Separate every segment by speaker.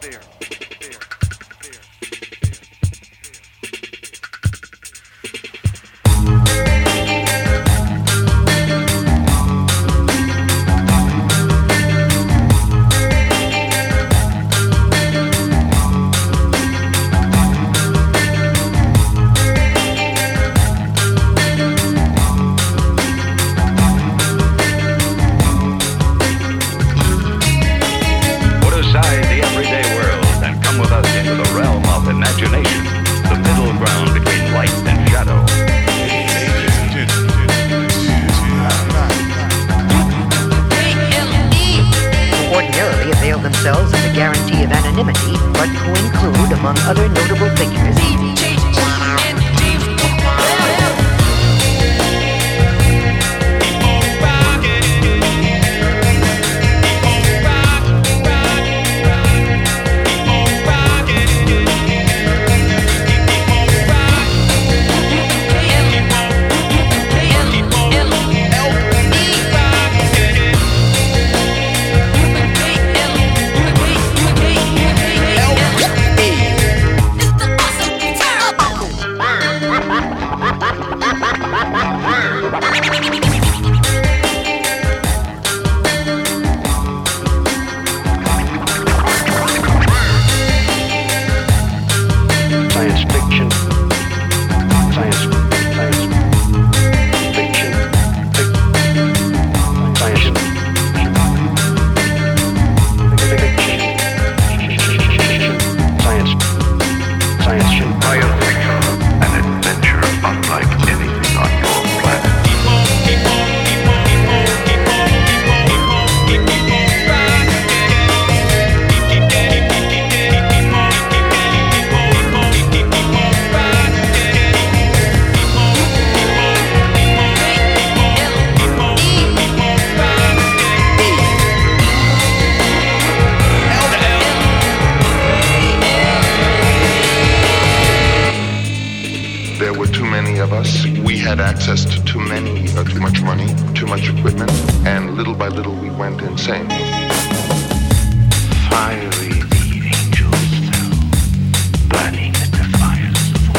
Speaker 1: themselves of the guarantee of anonymity, but who include, among other notable figures,
Speaker 2: there were too many of us. We had access to too much money, too much equipment, and little by little we went insane.
Speaker 3: Fiery the angels fell, burning at the fires of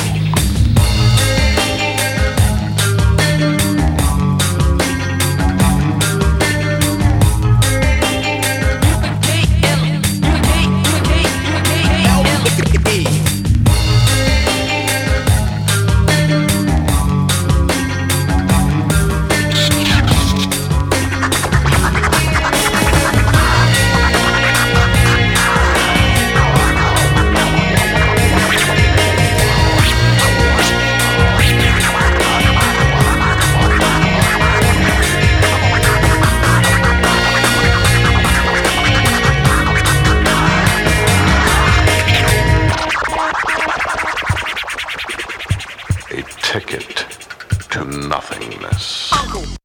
Speaker 4: ticket to nothingness.
Speaker 1: Uncle.